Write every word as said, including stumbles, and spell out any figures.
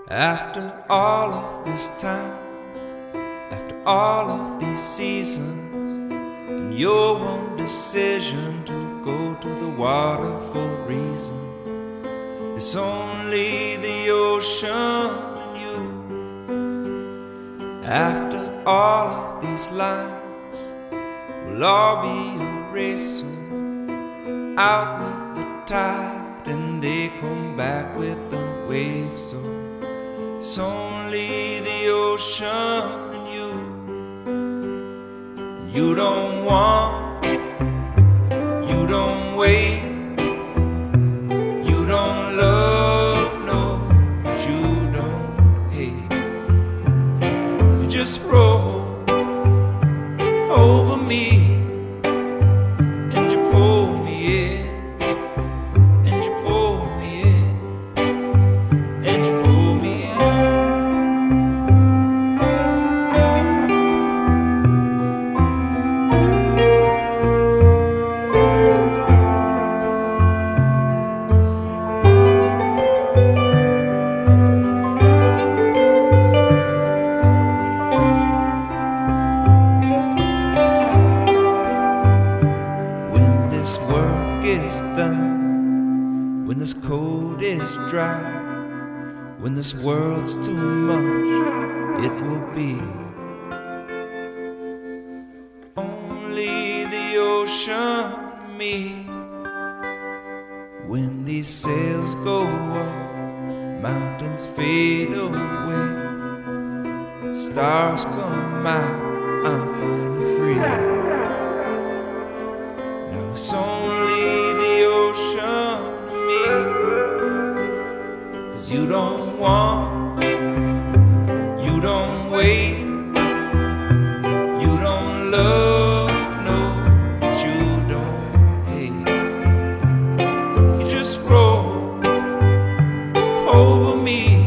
After all of this time, after all of these seasons, and your one decision to go to the water for a reason, it's only the ocean and you. After all of these lines, we'll all be erased soon, out with the tide, and they come back with the waves. So it's only the ocean and you. You don't want, you don't wait, you don't love, no, but you don't hate. You just roll over me and you pull me in, and you pull me in, and you pull me in. This work is done, when this cold is dry, when this world's too much, it will be only the ocean and me. When these sails go up, mountains fade away, stars come out, I'm finally free. It's only the ocean and me, 'cause you don't want, you don't wait, you don't love, no, but you don't hate. You just roll over me